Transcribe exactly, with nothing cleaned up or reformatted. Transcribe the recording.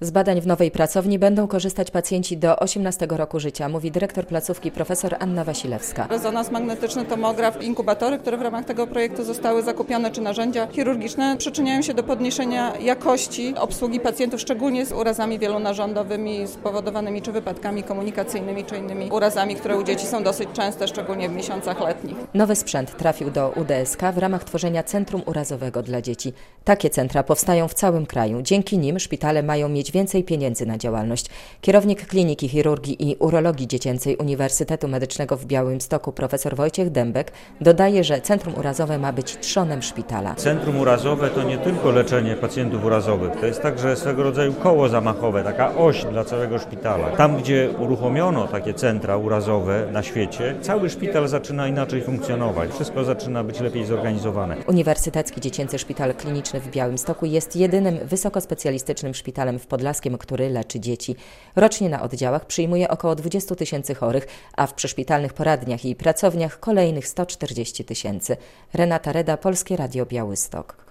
Z badań w nowej pracowni będą korzystać pacjenci do osiemnastego roku życia, mówi dyrektor placówki profesor Anna Wasilewska. Rezonans magnetyczny, tomograf, inkubatory, które w ramach tego projektu zostały zakupione, czy narzędzia chirurgiczne przyczyniają się do podniesienia jakości obsługi pacjentów, szczególnie z urazami wielonarządowymi spowodowanymi czy wypadkami komunikacyjnymi, czy innymi urazami, które u dzieci są dosyć częste, szczególnie w miesiącach letnich. Nowy sprzęt trafił do U D S K w ramach tworzenia Centrum Urazowego dla Dzieci. Takie centra powstają w całym kraju. Dzięki nim szpitale mają mieć więcej pieniędzy na działalność. Kierownik Kliniki Chirurgii i Urologii Dziecięcej Uniwersytetu Medycznego w Białymstoku profesor Wojciech Dębek dodaje, że Centrum Urazowe ma być trzonem szpitala. Centrum urazowe to nie tylko leczenie pacjentów urazowych, to jest także swego rodzaju koło zamachowe, taka oś dla całego szpitala. Tam, gdzie uruchomiono takie centra urazowe na świecie, cały szpital zaczyna inaczej funkcjonować. Wszystko zaczyna być lepiej zorganizowane. Uniwersytecki Dziecięcy Szpital Kliniczny w Białymstoku jest jedynym wysokospecjalistycznym szpitalem w Podlaskiem, który leczy dzieci. Rocznie na oddziałach przyjmuje około dwadzieścia tysięcy chorych, a w przyszpitalnych poradniach i pracowniach kolejnych sto czterdzieści tysięcy. Renata Reda, Polskie Radio Białystok.